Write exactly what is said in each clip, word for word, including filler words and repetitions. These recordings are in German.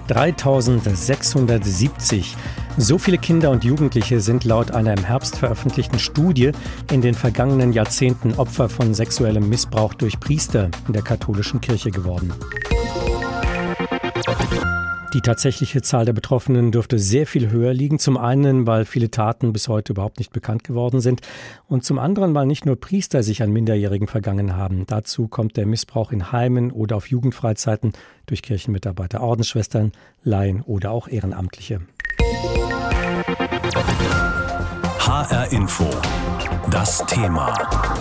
dreitausendsechshundertsiebzig. So viele Kinder und Jugendliche sind laut einer im Herbst veröffentlichten Studie in den vergangenen Jahrzehnten Opfer von sexuellem Missbrauch durch Priester in der katholischen Kirche geworden. Die tatsächliche Zahl der Betroffenen dürfte sehr viel höher liegen. Zum einen, weil viele Taten bis heute überhaupt nicht bekannt geworden sind. Und zum anderen, weil nicht nur Priester sich an Minderjährigen vergangen haben. Dazu kommt der Missbrauch in Heimen oder auf Jugendfreizeiten durch Kirchenmitarbeiter, Ordensschwestern, Laien oder auch Ehrenamtliche. H R Info. Das Thema.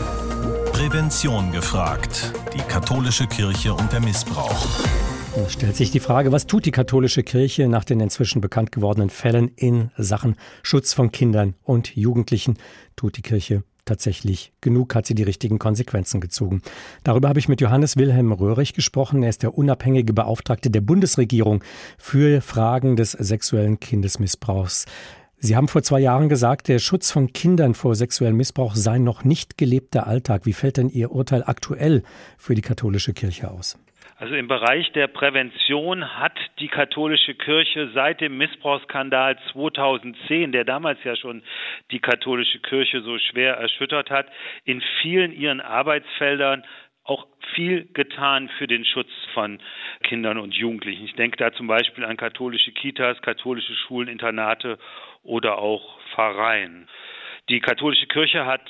Prävention gefragt. Die katholische Kirche und der Missbrauch. Es stellt sich die Frage, was tut die katholische Kirche nach den inzwischen bekannt gewordenen Fällen in Sachen Schutz von Kindern und Jugendlichen? Tut die Kirche tatsächlich genug? Hat sie die richtigen Konsequenzen gezogen? Darüber habe ich mit Johannes Wilhelm Röhrig gesprochen. Er ist der unabhängige Beauftragte der Bundesregierung für Fragen des sexuellen Kindesmissbrauchs. Sie haben vor zwei Jahren gesagt, der Schutz von Kindern vor sexuellem Missbrauch sei noch nicht gelebter Alltag. Wie fällt denn Ihr Urteil aktuell für die katholische Kirche aus? Also im Bereich der Prävention hat die katholische Kirche seit dem Missbrauchsskandal zweitausendzehn, der damals ja schon die katholische Kirche so schwer erschüttert hat, in vielen ihren Arbeitsfeldern auch viel getan für den Schutz von Kindern und Jugendlichen. Ich denke da zum Beispiel an katholische Kitas, katholische Schulen, Internate oder auch Pfarreien. Die katholische Kirche hat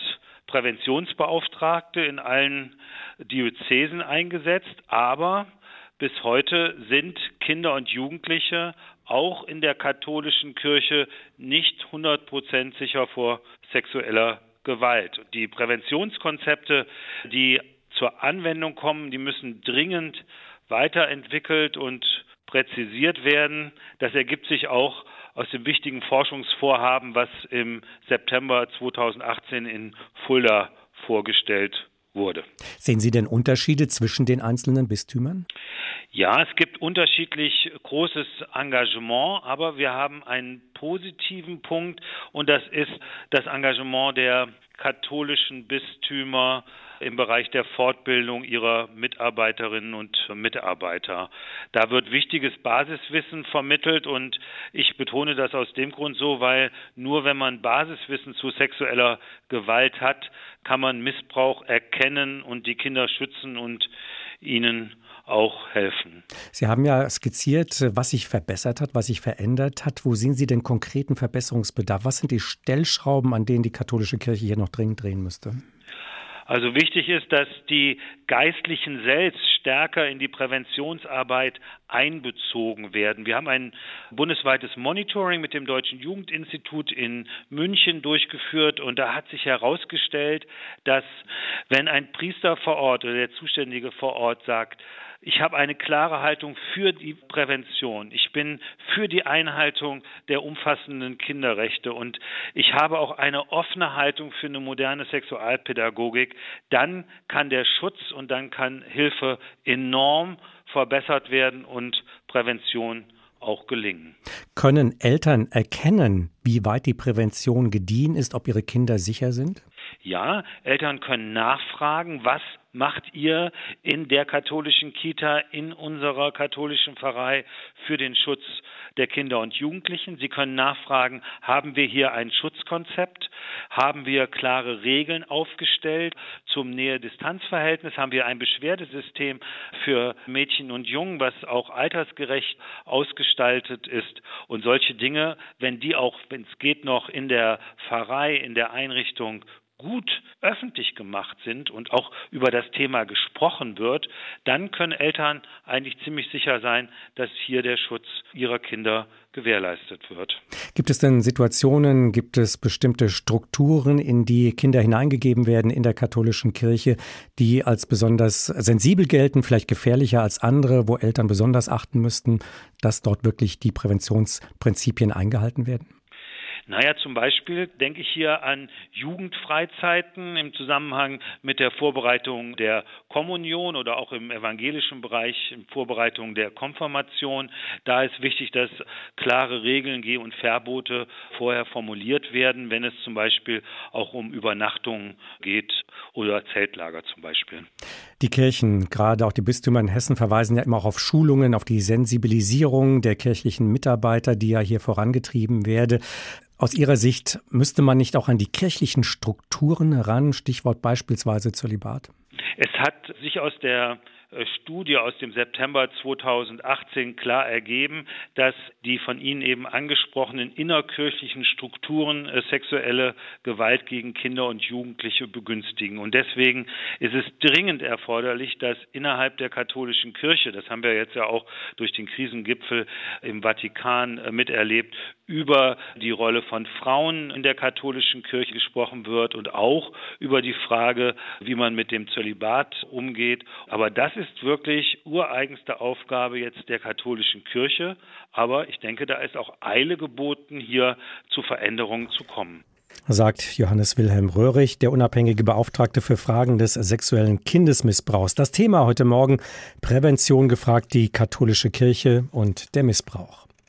Präventionsbeauftragte in allen Diözesen eingesetzt, aber bis heute sind Kinder und Jugendliche auch in der katholischen Kirche nicht hundert Prozent sicher vor sexueller Gewalt. Die Präventionskonzepte, die zur Anwendung kommen, die müssen dringend weiterentwickelt und präzisiert werden. Das ergibt sich auch aus dem wichtigen Forschungsvorhaben, was im September zweitausendachtzehn in Fulda vorgestellt wurde. Sehen Sie denn Unterschiede zwischen den einzelnen Bistümern? Ja, es gibt unterschiedlich großes Engagement, aber wir haben einen positiven Punkt und das ist das Engagement der katholischen Bistümer im Bereich der Fortbildung ihrer Mitarbeiterinnen und Mitarbeiter. Da wird wichtiges Basiswissen vermittelt und ich betone das aus dem Grund so, weil nur wenn man Basiswissen zu sexueller Gewalt hat, kann man Missbrauch erkennen und die Kinder schützen und ihnen auch helfen. Sie haben ja skizziert, was sich verbessert hat, was sich verändert hat. Wo sehen Sie denn konkreten Verbesserungsbedarf? Was sind die Stellschrauben, an denen die katholische Kirche hier noch dringend drehen müsste? Also wichtig ist, dass die Geistlichen selbst stärker in die Präventionsarbeit einbezogen werden. Wir haben ein bundesweites Monitoring mit dem Deutschen Jugendinstitut in München durchgeführt und da hat sich herausgestellt, dass wenn ein Priester vor Ort oder der Zuständige vor Ort sagt, ich habe eine klare Haltung für die Prävention. Ich bin für die Einhaltung der umfassenden Kinderrechte und ich habe auch eine offene Haltung für eine moderne Sexualpädagogik. Dann kann der Schutz und dann kann Hilfe enorm verbessert werden und Prävention auch gelingen. Können Eltern erkennen, wie weit die Prävention gediehen ist, ob ihre Kinder sicher sind? Ja, Eltern können nachfragen, was macht ihr in der katholischen Kita, in unserer katholischen Pfarrei für den Schutz der Kinder und Jugendlichen? Sie können nachfragen, haben wir hier ein Schutzkonzept? Haben wir klare Regeln aufgestellt zum Nähe-Distanz-Verhältnis? Haben wir ein Beschwerdesystem für Mädchen und Jungen, was auch altersgerecht ausgestaltet ist? Und solche Dinge, wenn die auch, wenn es geht, noch in der Pfarrei, in der Einrichtung gut öffentlich gemacht sind und auch über das Thema gesprochen wird, dann können Eltern eigentlich ziemlich sicher sein, dass hier der Schutz ihrer Kinder gewährleistet wird. Gibt es denn Situationen, gibt es bestimmte Strukturen, in die Kinder hineingegeben werden in der katholischen Kirche, die als besonders sensibel gelten, vielleicht gefährlicher als andere, wo Eltern besonders achten müssten, dass dort wirklich die Präventionsprinzipien eingehalten werden? Naja, zum Beispiel denke ich hier an Jugendfreizeiten im Zusammenhang mit der Vorbereitung der Kommunion oder auch im evangelischen Bereich in Vorbereitung der Konfirmation. Da ist wichtig, dass klare Regeln, Geh- und Verbote vorher formuliert werden, wenn es zum Beispiel auch um Übernachtungen geht oder Zeltlager zum Beispiel. Die Kirchen, gerade auch die Bistümer in Hessen, verweisen ja immer auch auf Schulungen, auf die Sensibilisierung der kirchlichen Mitarbeiter, die ja hier vorangetrieben werde. Aus Ihrer Sicht müsste man nicht auch an die kirchlichen Strukturen ran, Stichwort beispielsweise Zölibat? Es hat sich aus der Studie aus dem September zweitausendachtzehn klar ergeben, dass die von Ihnen eben angesprochenen innerkirchlichen Strukturen äh, sexuelle Gewalt gegen Kinder und Jugendliche begünstigen. Und deswegen ist es dringend erforderlich, dass innerhalb der katholischen Kirche, das haben wir jetzt ja auch durch den Krisengipfel im Vatikan äh, miterlebt, über die Rolle von Frauen in der katholischen Kirche gesprochen wird und auch über die Frage, wie man mit dem Zölibat umgeht. Aber das ist wirklich ureigenste Aufgabe jetzt der katholischen Kirche. Aber ich denke, da ist auch Eile geboten, hier zu Veränderungen zu kommen. Sagt Johannes Wilhelm Röhrig, der unabhängige Beauftragte für Fragen des sexuellen Kindesmissbrauchs. Das Thema heute Morgen: Prävention gefragt, die katholische Kirche und der Missbrauch.